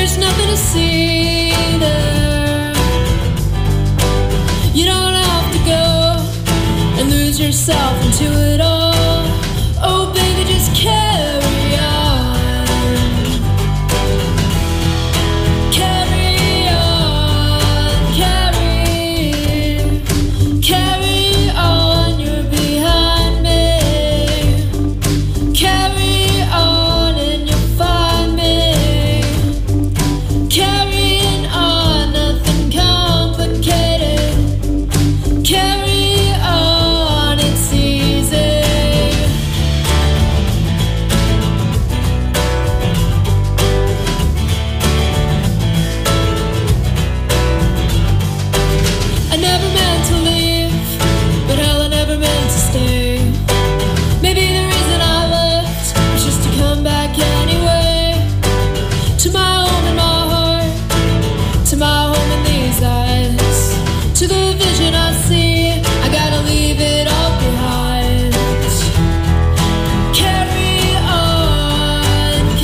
There's nothing to see there. You don't have to go and lose yourself into it all. Oh baby, just carry on. Carry on, carry on, you're behind me. Carry on and you'll find me. Carrying on, nothing complicated. Carry on, it's easy. I never meant to leave, but hell, I never meant to stay. Maybe the reason I left was just to come back anyway. To my home in my heart, to my home in these eyes, to the vision I see, I gotta leave it all behind. Carry on,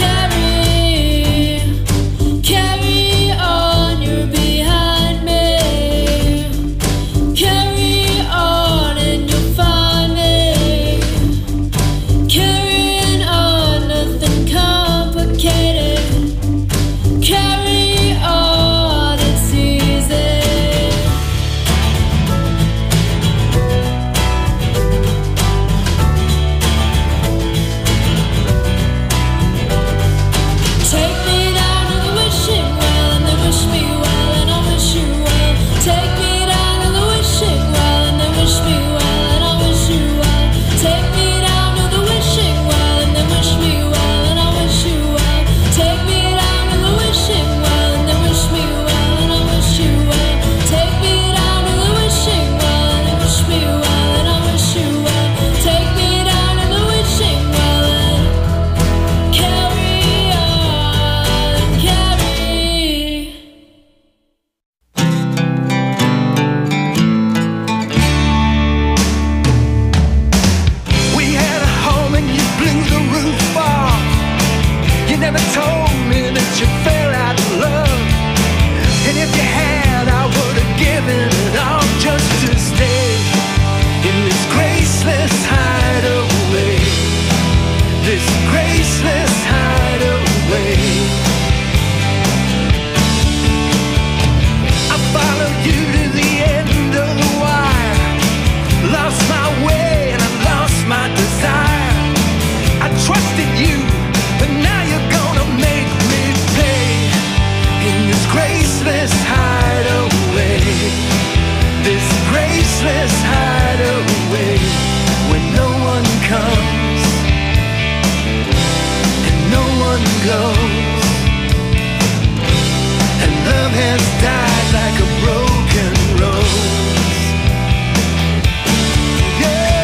carry on, you're behind me. Carry on and you'll find me. Carrying on, nothing complicated. Carry on, it's easy. Take me down to the wishing well and then wish me well and I'll wish you well. Take me down to the wishing well and then wish me well and I'll wish you well. Take me down to the wishing well and then wish me well and I'll wish you well. Take me down to the wishing well and then wish me well and I'll wish you well. Take me down to the wishing well and then wish me well and I'll wish you well. Take me down to the wishing well and carry on, carry. We had a home and you blew the roof off. You never told me that you fell out of love. And if you had, I would have given it all just to stay in this graceless hideaway. This graceless hideaway. I followed you to the end of the wire. Lost my way and I lost my desire. I trusted you, but now you're gonna make me pay in this graceless hideaway. This graceless hideaway where no one comes and no one goes. And love has died like a broken rose. Yeah.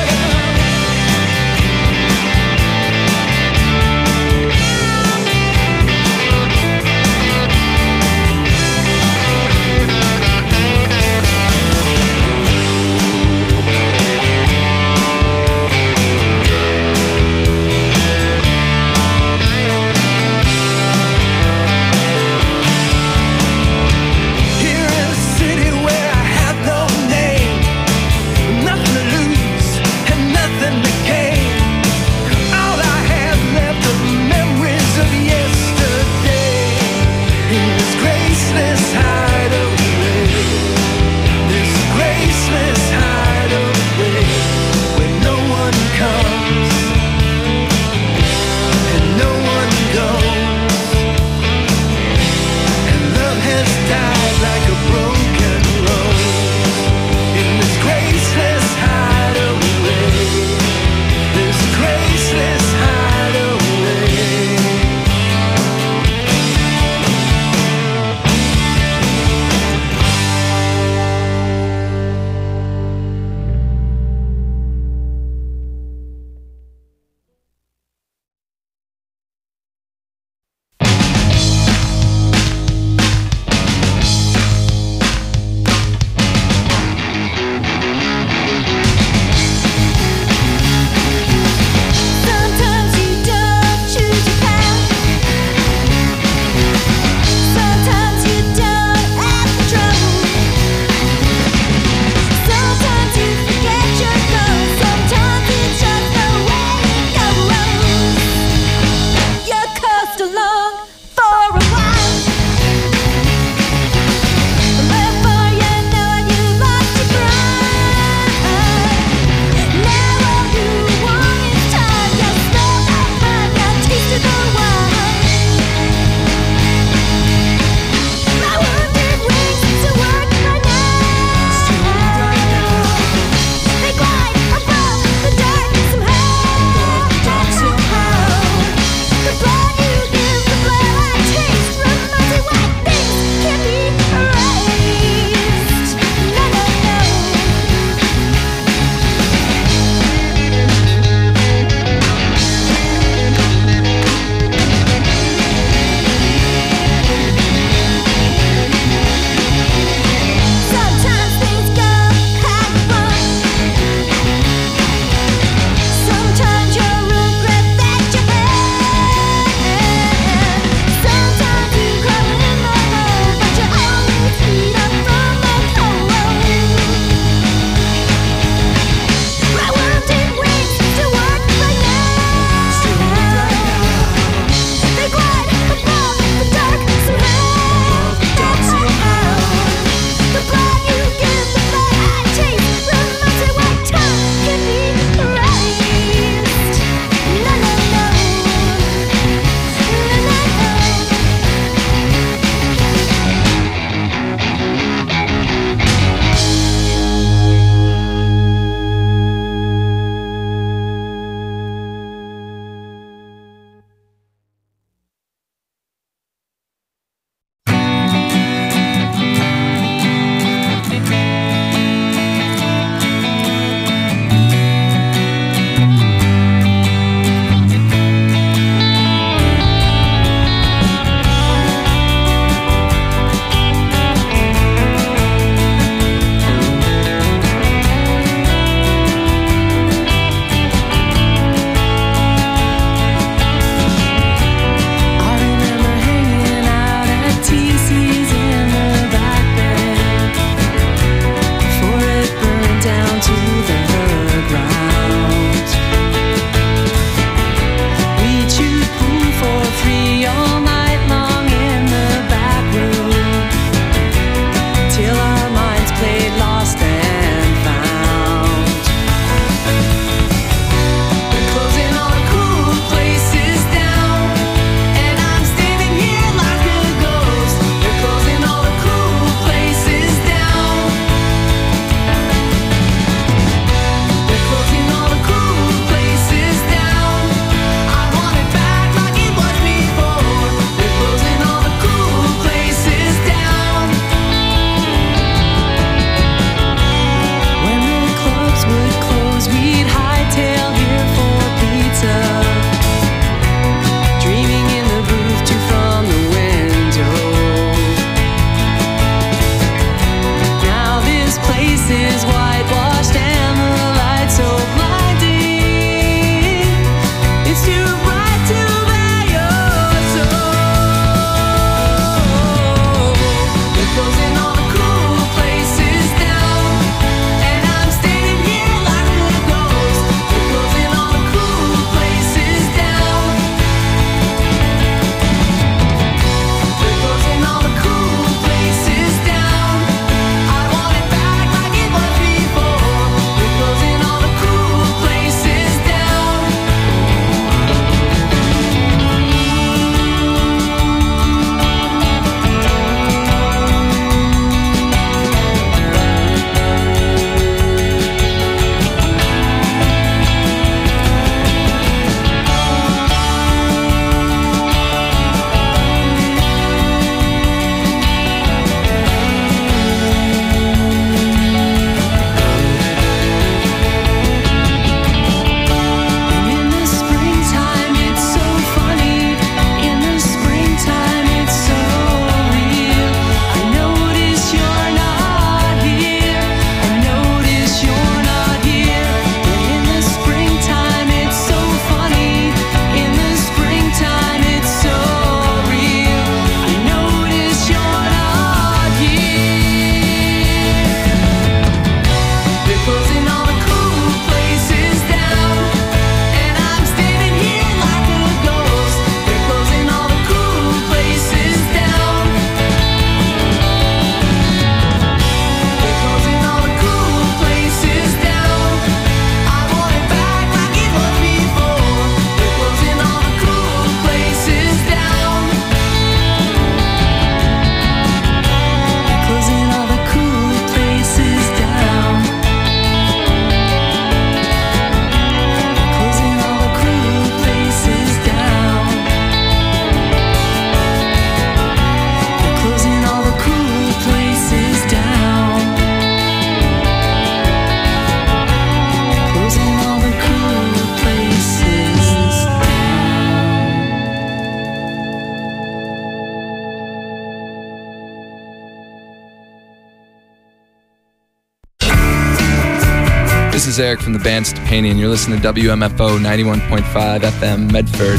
This is Eric from the band Stepani, and you're listening to WMFO 91.5 FM Medford.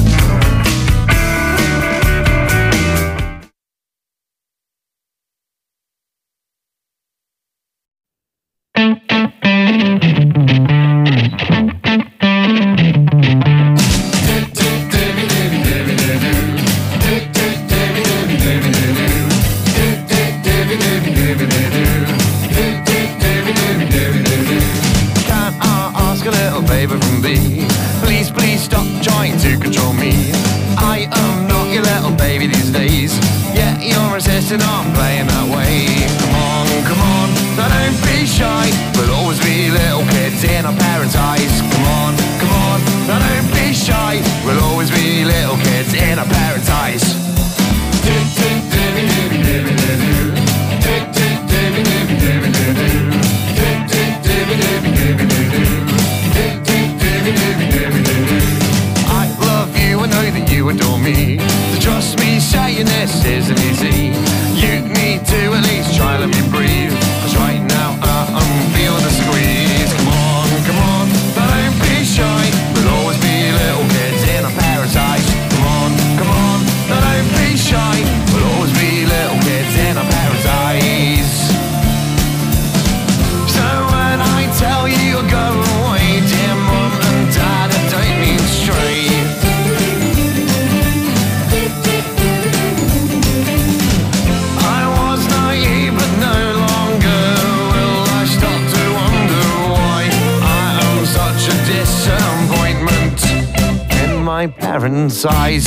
parents' eyes.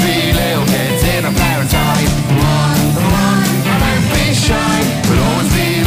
We'll always be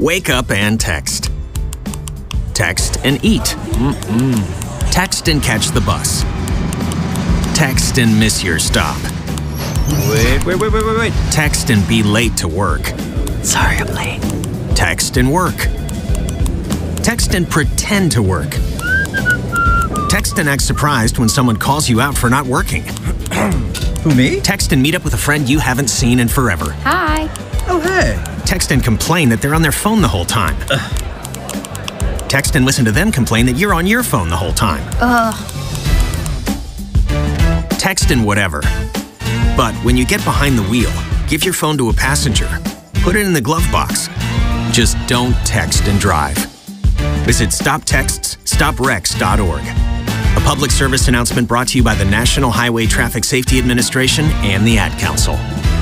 Wake up and text. Text and eat. Text and catch the bus. Text and miss your stop. Wait. Text and be late to work. Sorry, I'm late. Text and work. Text and pretend to work. Text and act surprised when someone calls you out for not working. Who, me? Text and meet up with a friend you haven't seen in forever. Hi. Oh, hey. Text and complain that they're on their phone the whole time. Text and listen to them complain that you're on your phone the whole time. Text and whatever. But when you get behind the wheel, give your phone to a passenger. Put it in the glove box. Just don't text and drive. Visit StopTextsStopWrecks.org. A public service announcement brought to you by the National Highway Traffic Safety Administration and the Ad Council.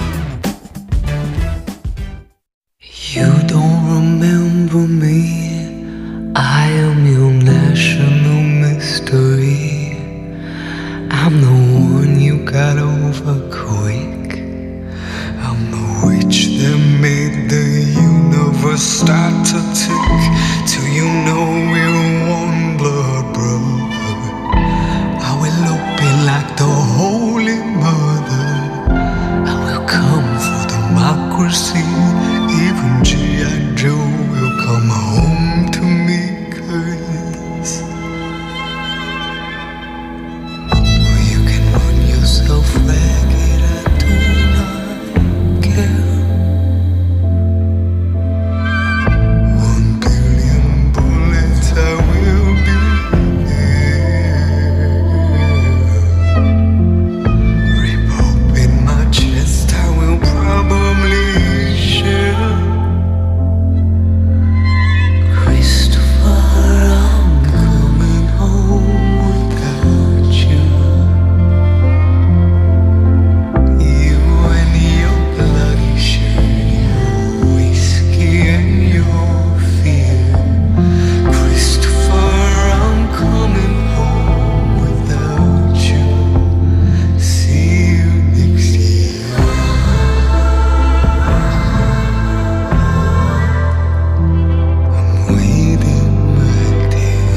You don't remember me. I am your national mystery. I'm the one you got over quick. I'm the witch that made the universe start to tick. Till you know we're one blood brother. I will open like the Holy Mother. I will come for democracy. Even G.I. Joe will come home to me, 'cause you can run yourself ragged, I do not care. 1 billion bullets, I will be there. Rip open my chest, I will probably share. Christopher, I'm coming home without you. You and your bloody shirt, your whiskey and your fear. Christopher, I'm coming home without you. See you next year. I'm waiting, my dear.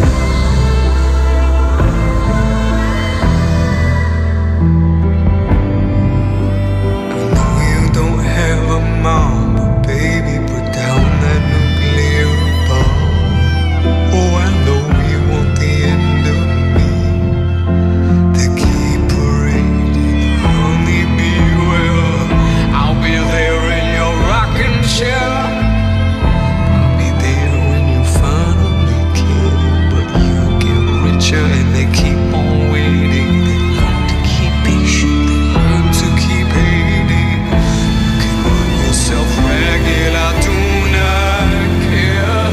I know you don't have a mom, but baby, put down that nuclear bomb. Oh, I know you want the end of me. The key parading, honey, beware. I'll be there in your rocking chair. I'll be there when you finally care. But you get richer and they keep on waiting. They learn to keep patient, they learn to keep hating. You can run yourself ragged, I do not care.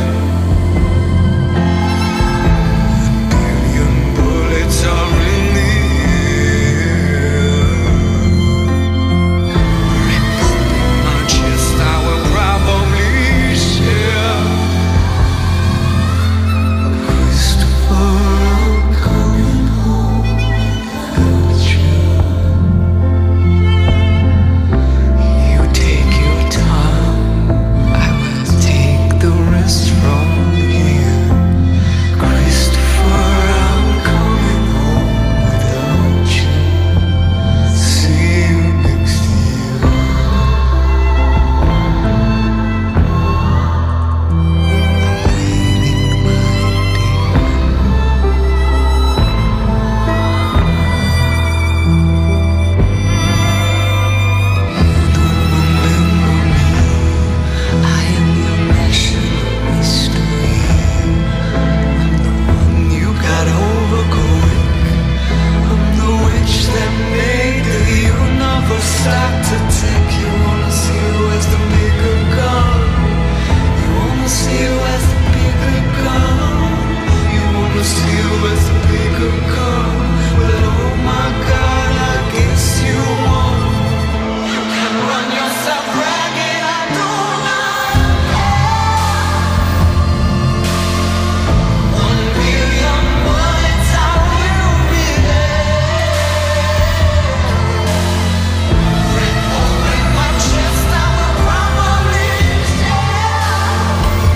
1 billion bullets are in the air. Rip open my chest, I will probably share. Christopher, I'm coming home without you. You take your time, I will take the rest from here. Christopher, I'm coming home without you. See you next year. I'm waiting, my dear. You don't remember me. I am your national mystery. I'm the one you got over quick. I'm the witch that made the universe start to tick. You wanna see who has the bigger gun? You wanna see who has the bigger gun? You wanna see who has the bigger gun? Well, oh my God, I guess you won. You can run yourself ragged, I do not care. 1 billion bullets, I will be there. Rip open my chest, I will probably share.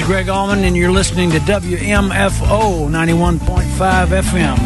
Greg Allman, and you're listening to WMFO 91.5 FM.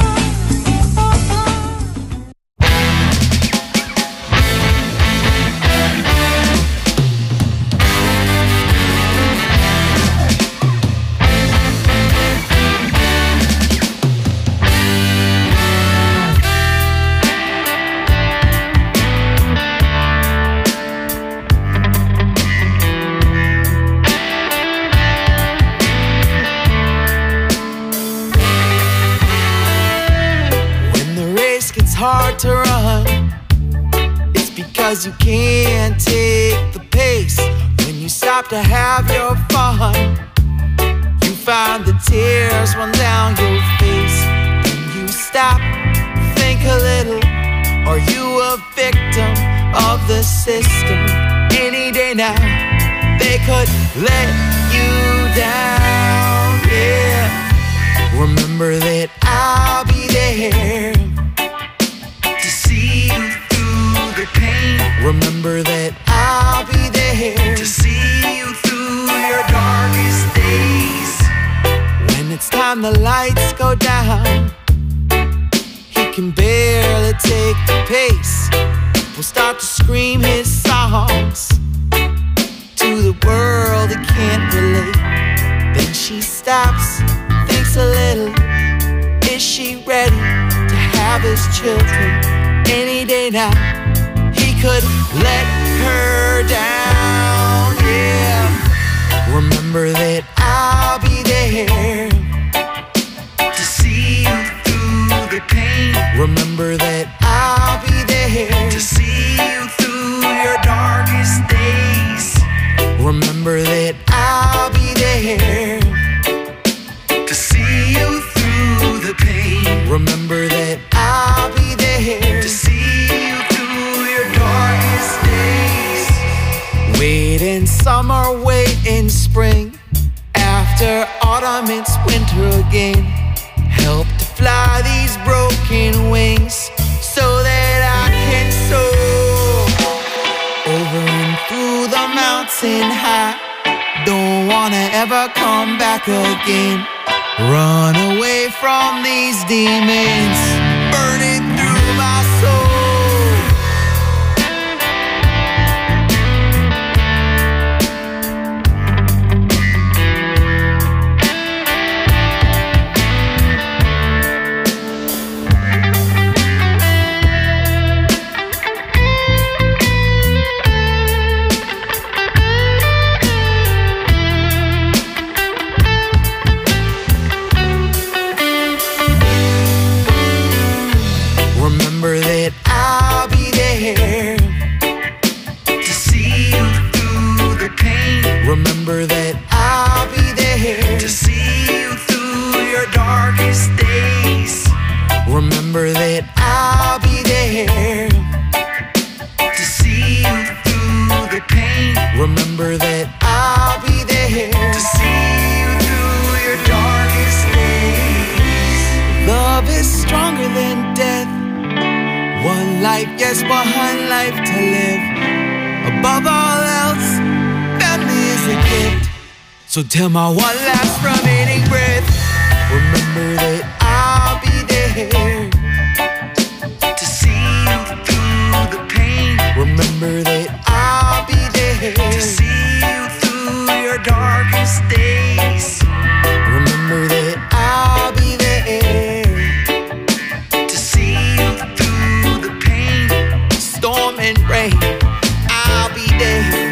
Hard to run, it's because you can't take the pace. When you stop to have your fun, you find the tears run down your face. When you stop, think a little, are you a victim of the system? Any day now, they could let you down, yeah. Remember that I'll be there. Remember that I'll be there to see you through your darkest days. When it's time the lights go down, he can barely take the pace. We'll start to scream his songs to the world that can't relate. Then she stops, thinks a little. Is she ready to have his children? Any day now, could let her down, yeah. Remember that I'll be there to see you through the pain. Remember that I'll be there to see you through your darkest days. Remember that I'll be there to see you through the pain. Remember that I'll be there to see you through your darkest days. Wait in summer, wait in spring. After autumn, it's winter again. Help to fly these broken wings so that I can soar over and through the mountain high. Don't wanna ever come back again. Run away from these demons, burning through my soul. Remember that I'll be there to see you through the pain. Remember that I'll be there to see you through your darkest days. Remember that I'll be there to see you through the pain. Remember that I'll be there to see you through your darkest days. Love is stronger than death. One life, yes, one life to live. Above all else, family is a gift. So till my one last remaining breath, remember that I'll be there to see you through the pain. Remember that I'll be there to see you through your darkest days. Remember that I'll be there to see you through the pain, storm and rain. I'll be there.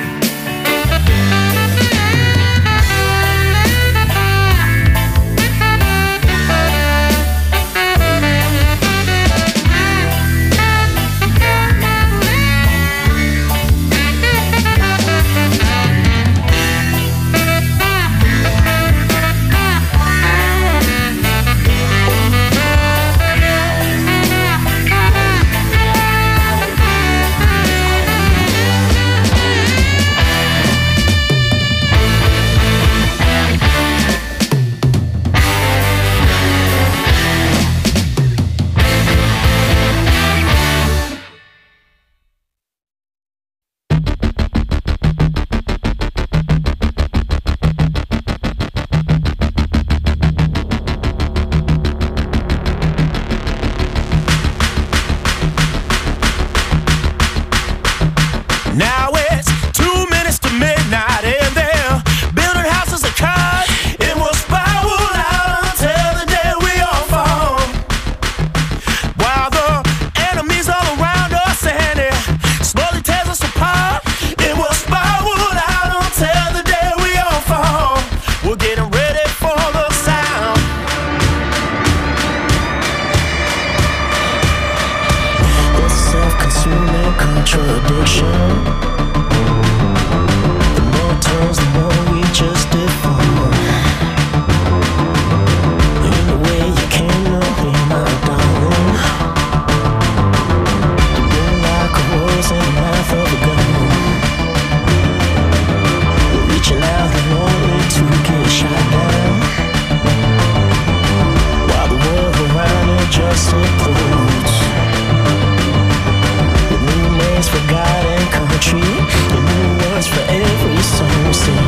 Now it's 2 minutes to midnight and they're building houses of cards. It will spiral out until the day we all fall. While the enemies all around us and it slowly tears us apart. It will spiral out until the day we all fall. We're getting ready for the sound. It's self-consuming contradiction. The more turns, the more we just deform. In a way you can't know me, my darling. The moonlight corrodes in the mouth of a gun. We're reaching out and only to get shot down. While the world around it just implodes. With new names for God and country, and new words for every song we sing.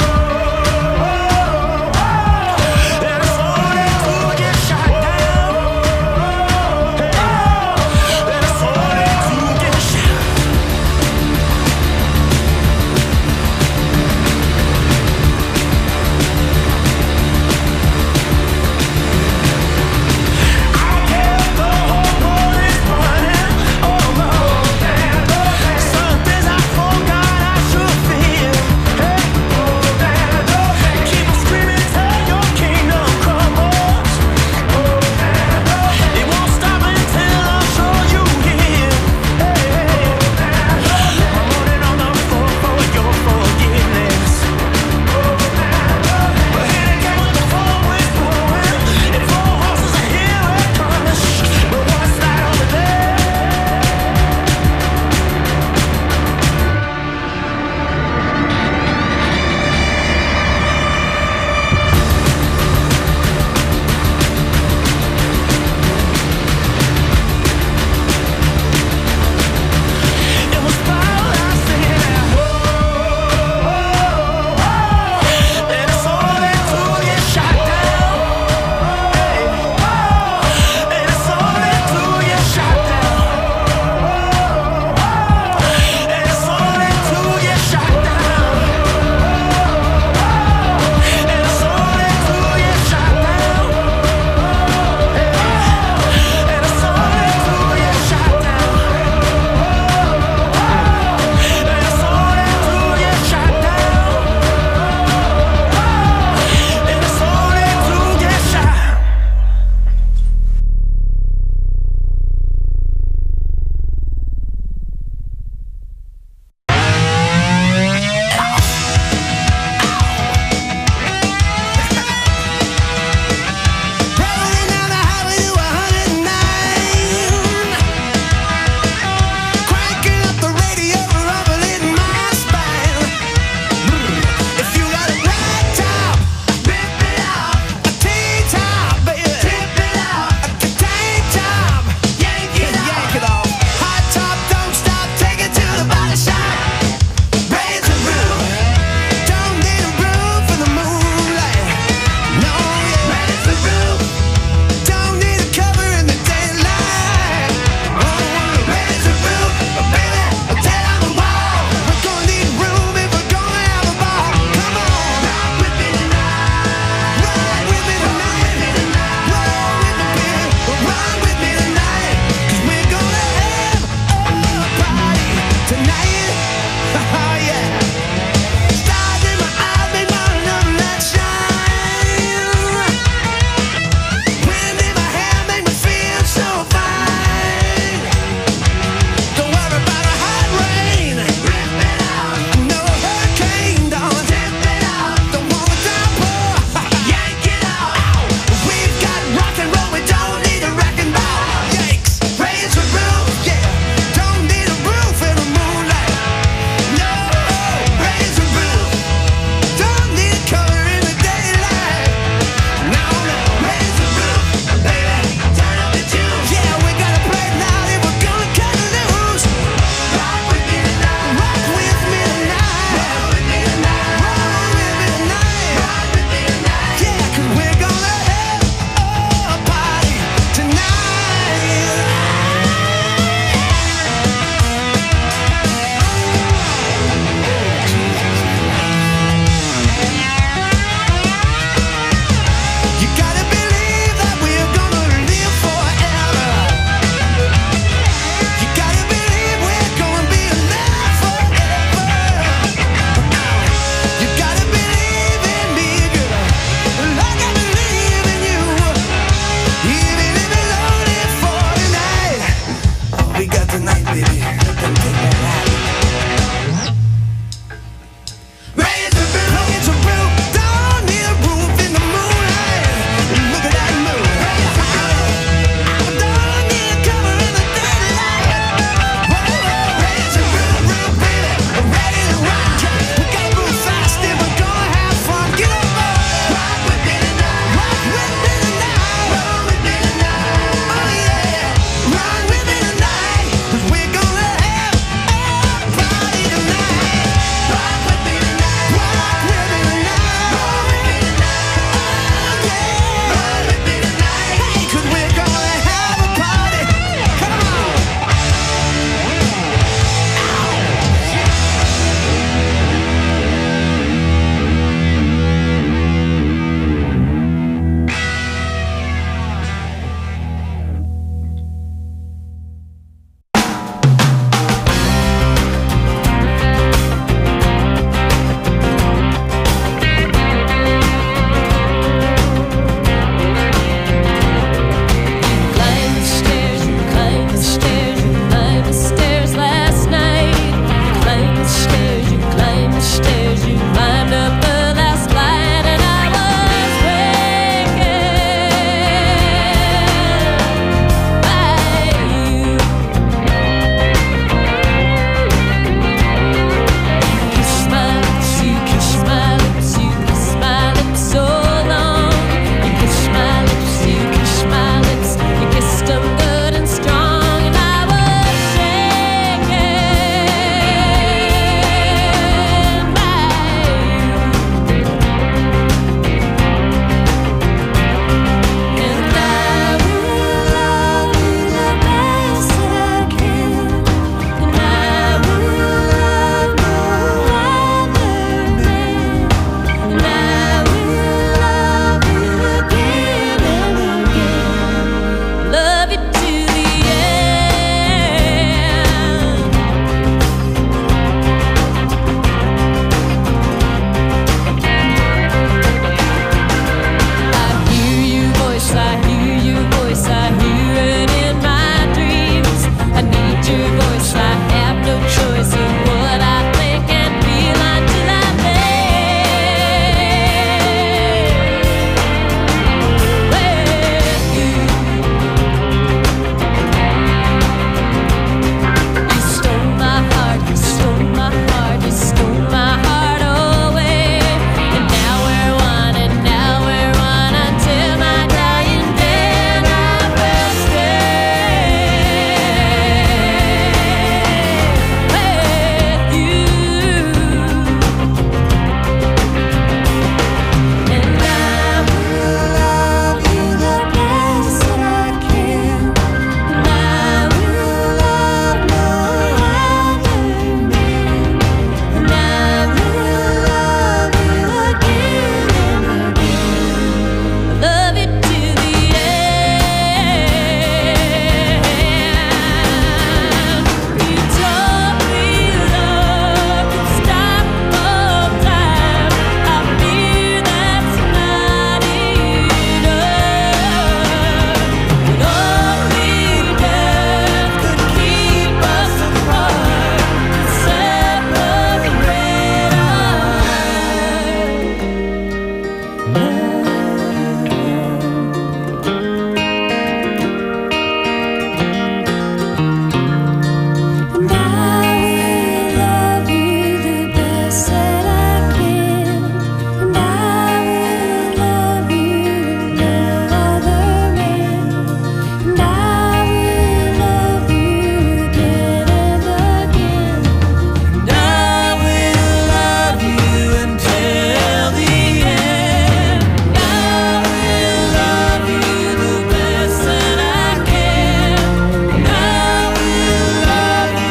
And it's only to get shot down. And it's only to get shot. I guess the whole world is burning all over. Some things I forgot. night, baby.